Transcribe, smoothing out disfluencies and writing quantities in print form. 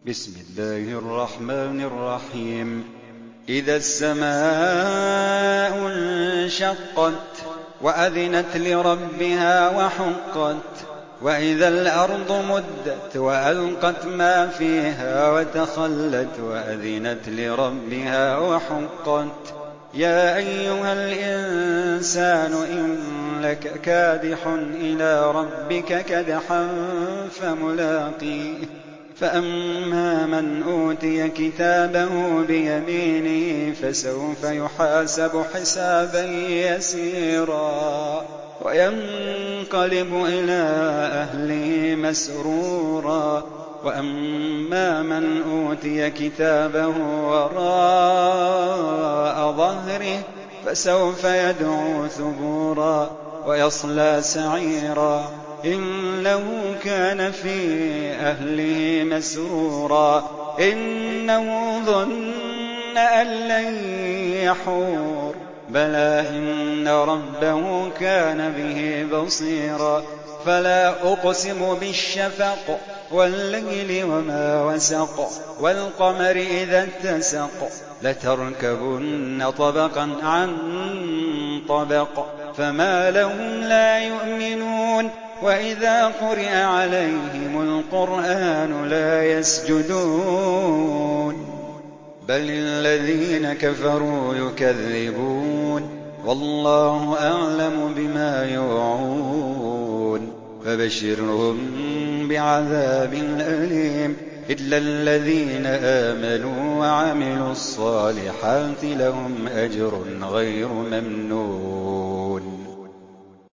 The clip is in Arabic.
بسم الله الرحمن الرحيم. إذا السماء انشقت وأذنت لربها وحقت وإذا الأرض مدت وألقت ما فيها وتخلت وأذنت لربها وحقت يا أيها الإنسان إنك كادح إلى ربك كدحا فملاقيه فأما من أوتي كتابه بيمينه فسوف يحاسب حسابا يسيرا وينقلب إلى أهله مسرورا وأما من أوتي كتابه وراء ظهره فسوف يدعو ثبورا ويصلى سعيرا إنه كان في أهله مسرورا إنه ظن أن لن يحور بلى إن ربه كان به بصيرا فلا أقسم بالشفق والليل وما وسق والقمر إذا اتسق لتركبن طبقا عن طبق فما لهم لا يؤمنون وإذا قرئ عليهم القرآن لا يسجدون بل الذين كفروا يكذبون والله أعلم بما يوعون فبشرهم بعذاب أليم إلا الذين آمنوا وعملوا الصالحات لهم أجر غير ممنون.